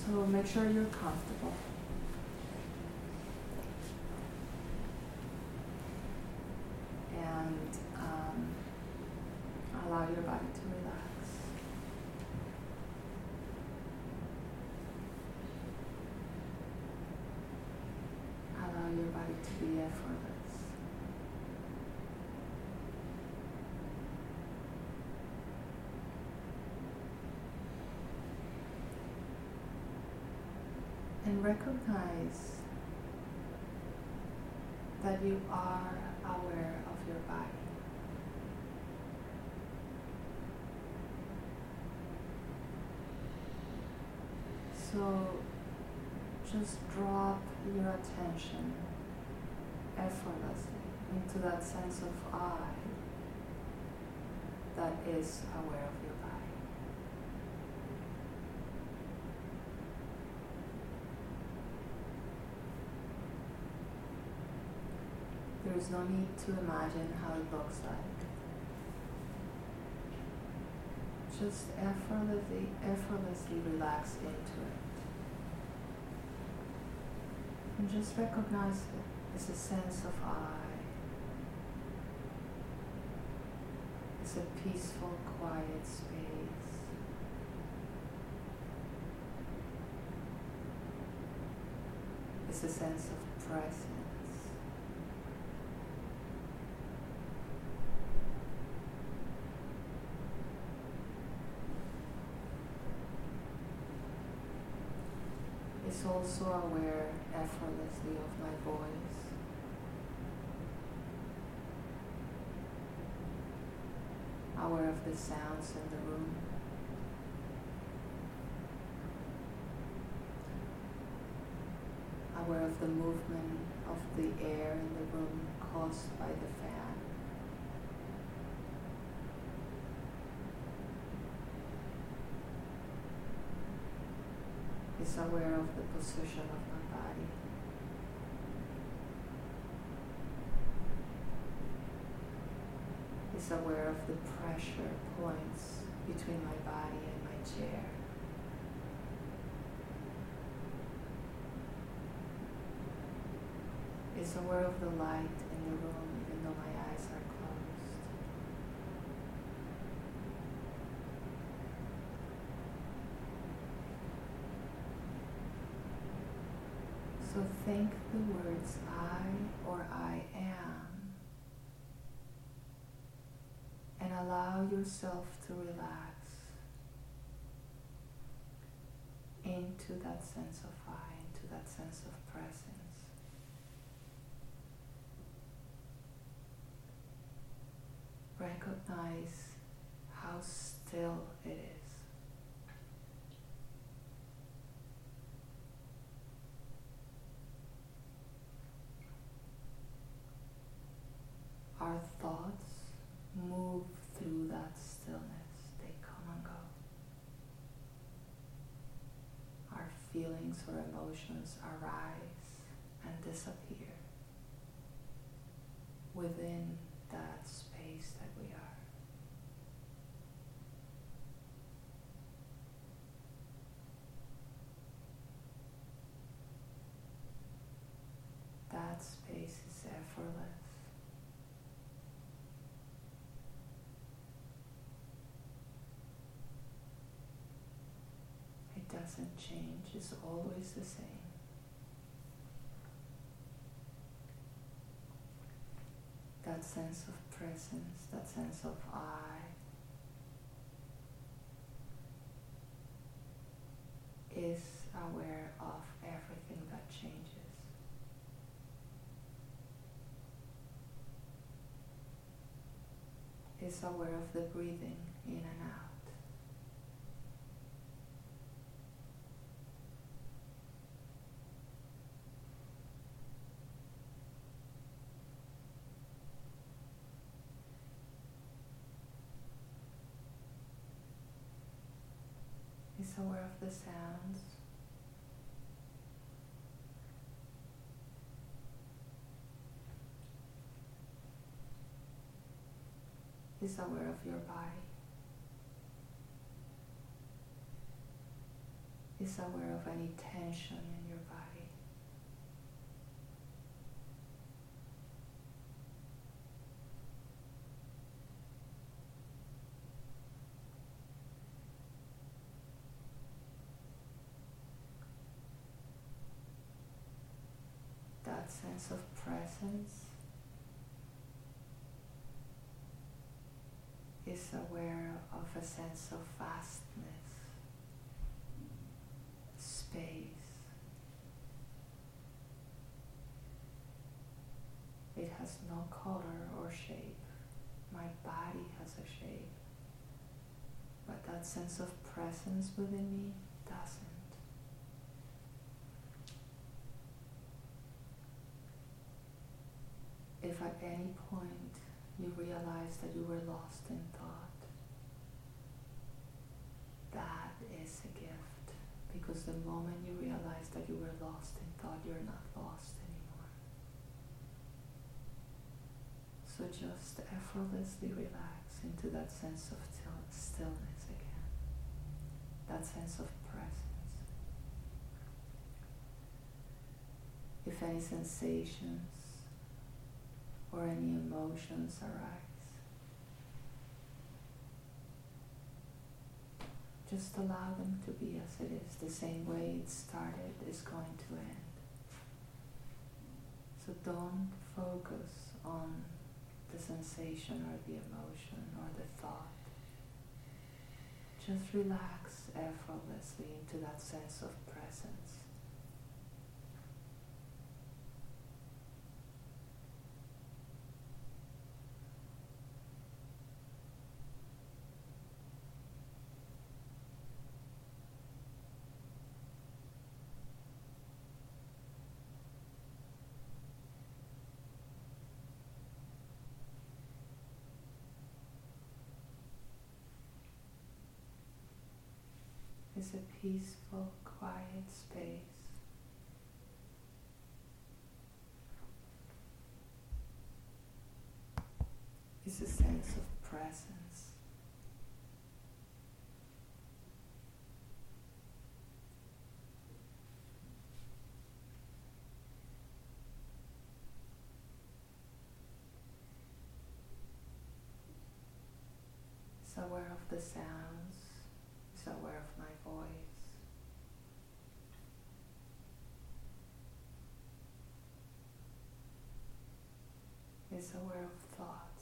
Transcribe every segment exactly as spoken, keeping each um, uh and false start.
So make sure you're comfortable. And um, allow your body to relax. Allow your body to be effortless. And recognize that you are aware of your body. So just drop your attention effortlessly into that sense of I that is aware of your body. There is no need to imagine how it looks like. Just effortlessly, effortlessly relax into it. And just recognize it as a sense of I. It's a peaceful, quiet space. It's a sense of presence. It's also aware effortlessly of my voice. Aware of the sounds in the room. Aware of the movement of the air in the room caused by the fan. Is aware of the position of my body. Is aware of the pressure points between my body and my chair. Is aware of the light in the room even though my eyes are closed. So think the words I or I am and allow yourself to relax into that sense of I, into that sense of presence. Recognize how still it is. Our thoughts move through that stillness. They come and go. Our feelings or emotions arise and disappear within that space that we are. That space is effortless. It doesn't change, it's always the same. That sense of presence, that sense of I, is aware of everything that changes. Is aware of the breathing in and out. Is aware of the sounds. Is aware of your body. is aware of any tension in your body. That sense of presence is aware of a sense of vastness, space. It has no color or shape. My body has a shape, but that sense of presence within me doesn't. If at any point you realize that you were lost in thought, that is a gift, because the moment you realize that you were lost in thought, you're not lost anymore. So just effortlessly relax into that sense of till- stillness again, that sense of presence. If any sensations or any emotions arise, just allow them to be as it is. The same way it started is going to end. So don't focus on the sensation or the emotion or the thought. Just relax effortlessly into that sense of presence. Is a peaceful, quiet space. Is a sense of presence. Is aware of the sounds. Is aware of my voice. Is aware of thoughts.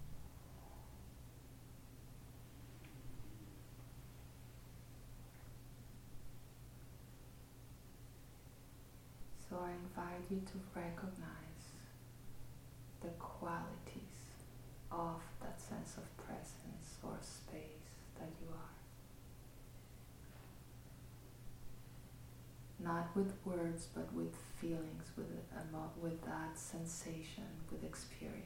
So I invite you to recognize the qualities of that sense of presence or space that you are. Not with words, but with feelings, with, emo- with that sensation, with experience.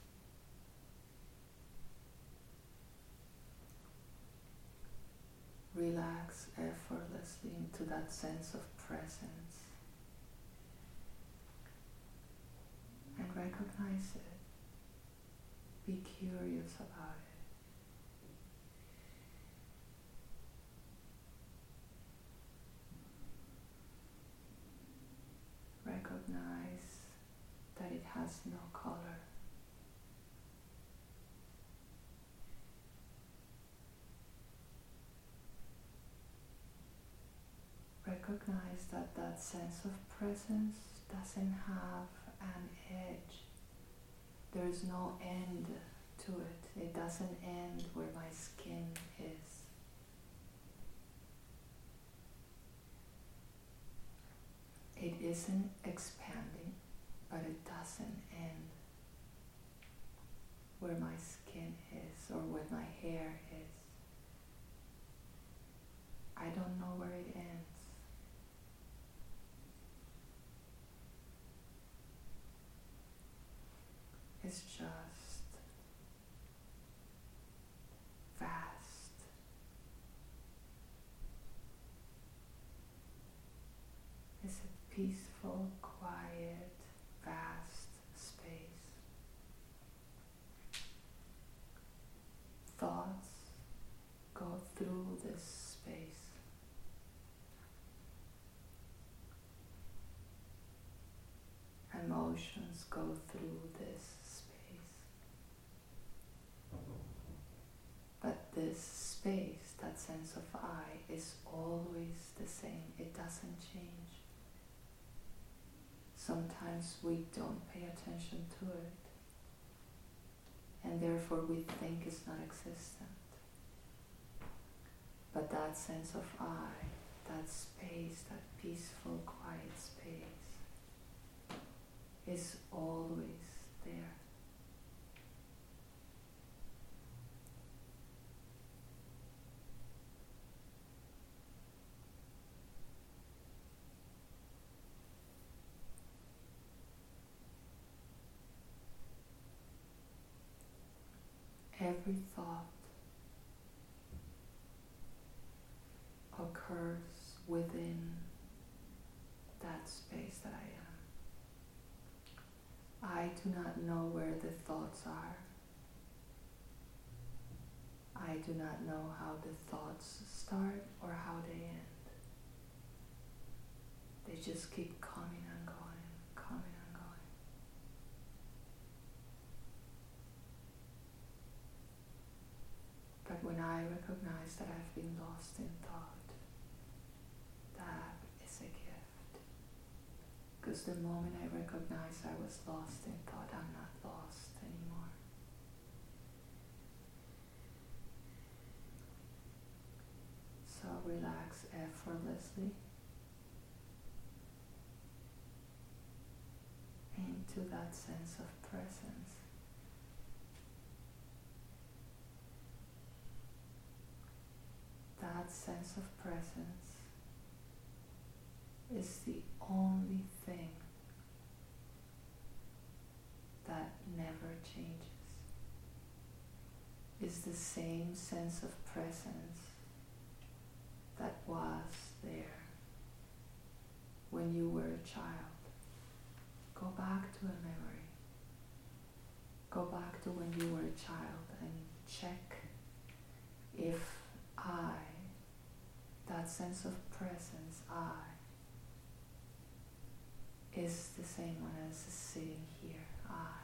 Relax effortlessly into that sense of presence and recognize it. Be curious about it. Recognize that it has no color. Recognize that that sense of presence doesn't have an edge. There is no end to it. It doesn't end where my skin is. It isn't expanding, but it doesn't end where my skin is or where my hair is. I don't know where it ends. It's just vast. It's a peaceful, quiet, vast space. Thoughts go through this space. emotions go through this space. But this space, that sense of I, is always the same. It doesn't change. Sometimes we don't pay attention to it, and therefore we think it's not existent. But that sense of I, that space, that peaceful, quiet space, is always there. Every thought occurs within that space that I am. I do not know where the thoughts are. I do not know how the thoughts start or how they end. They just keep coming and going, coming and going. But when I recognize that I've been lost in thought, that is a gift. Because the moment I recognize I was lost in thought, I'm not lost anymore. So relax effortlessly into that sense of presence. That sense of presence is the only thing that never changes. Is the same sense of presence that was there when you were a child. Go back to a memory. Go back to when you were a child and check if I, that sense of presence, I, is the same one as sitting here, I.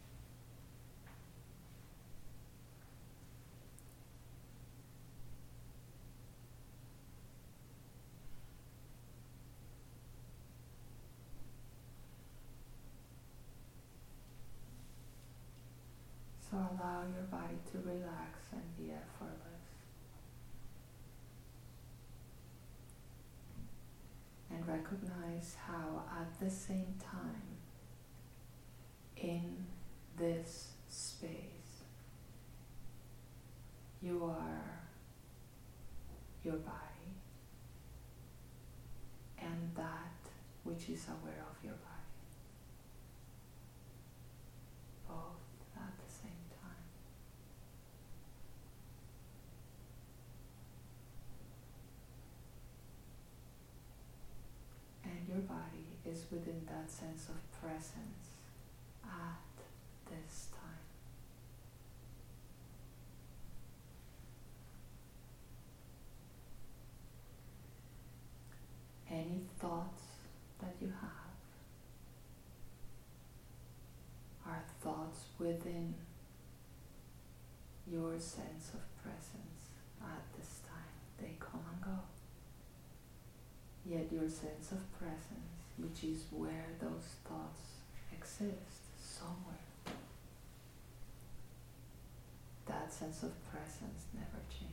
So allow your body to relax and be effortless. And recognize how at the same time, in this space, you are your body and that which is aware of your body, both at the same time. And your body is within that sense of presence at this time. Any thoughts that you have are thoughts within your sense of presence at this time. They come and go. Yet your sense of presence, which is where those thoughts exist, somewhere, that sense of presence never changes.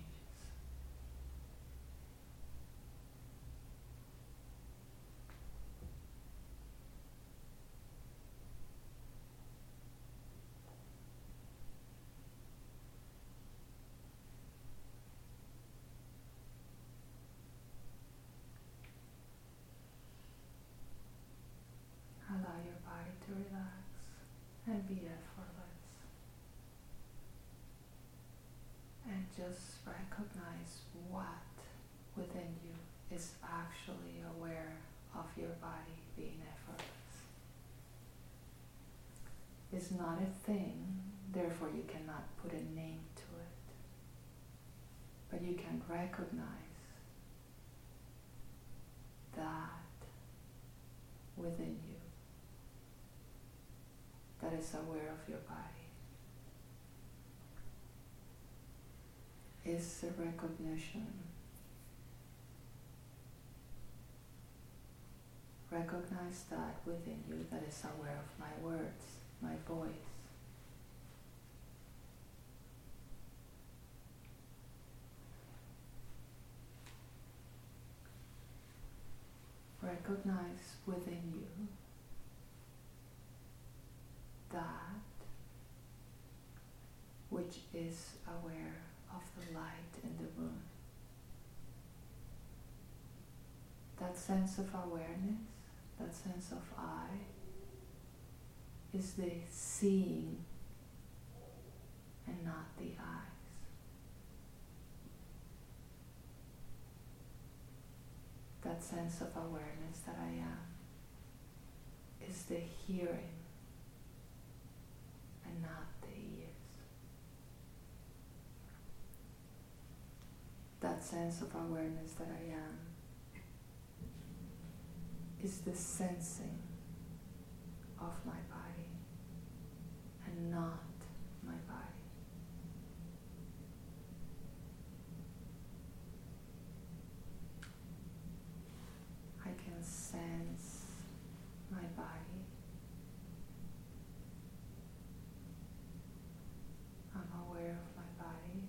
Allow your body to relax and be effortless. And just recognize what within you is actually aware of your body being effortless. It's not a thing, therefore you cannot put a name to it. But you can recognize that within you. is aware of your body. Is a recognition. Recognize that within you that is aware of my words, my voice. Recognize within you that which is aware of the light in the room. That sense of awareness, that sense of I, is the seeing and not the eyes. That sense of awareness that I am is the hearing and not the ears. That sense of awareness that I am is the sensing of my body and not my body. I can sense my body. I'm aware of my body.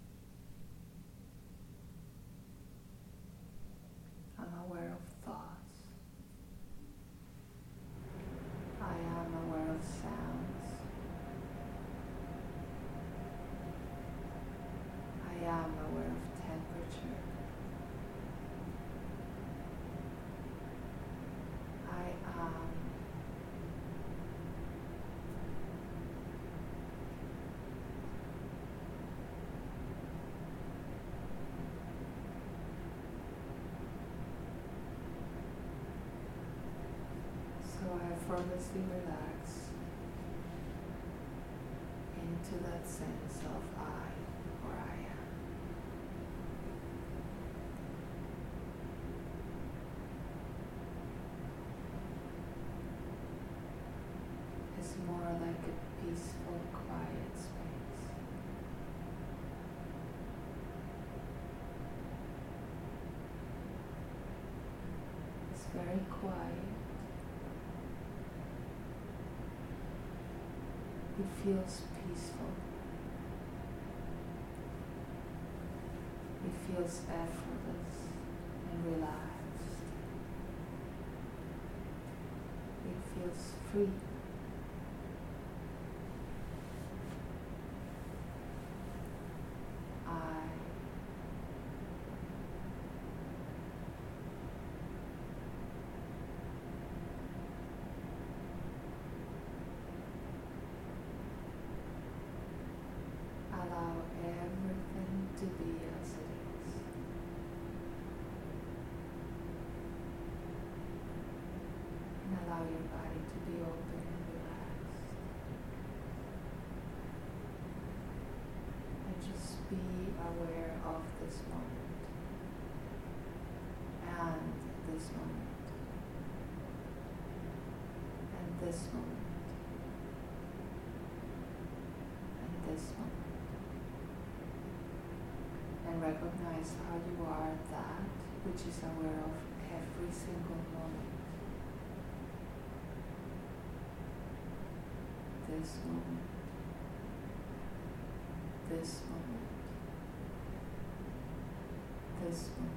I'm aware of thoughts. I am aware of sounds. I am aware of temperature. I am So I effortlessly relax into that sense of I, or I am. It's more like a peaceful, quiet space. It's very quiet. It feels peaceful. It feels effortless and relaxed. It feels free. I allow everything to be as it is. And allow your body to be open and relaxed. And just be aware of this moment. And this moment. And this moment. And this moment. And recognize how you are that which is aware of every single moment. This moment, this moment, this moment.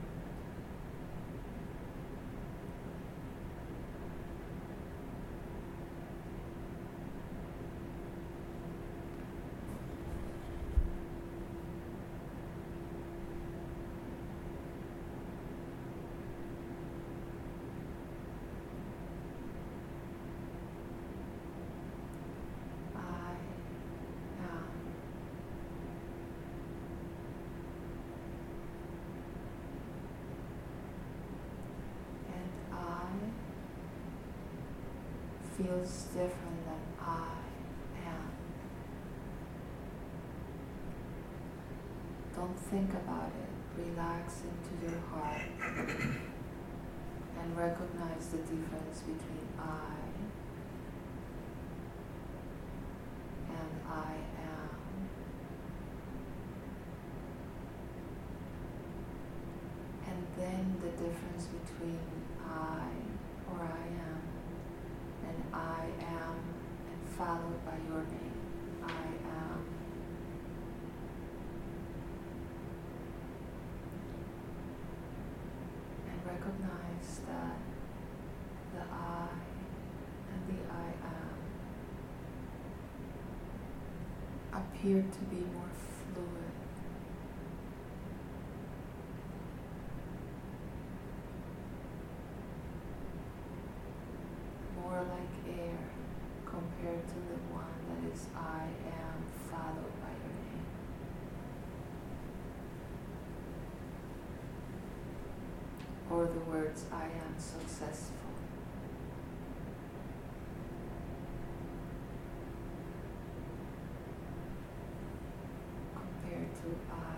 Feels different than I am. Don't think about it. Relax into your heart and recognize the difference between I I am. And then the difference between I or I am and I am, and followed by your name, I am. And recognize that the I and the I am appear to be more fluid, more like air compared to the one that is I am followed by your name. Or the words I am successful. Compared to I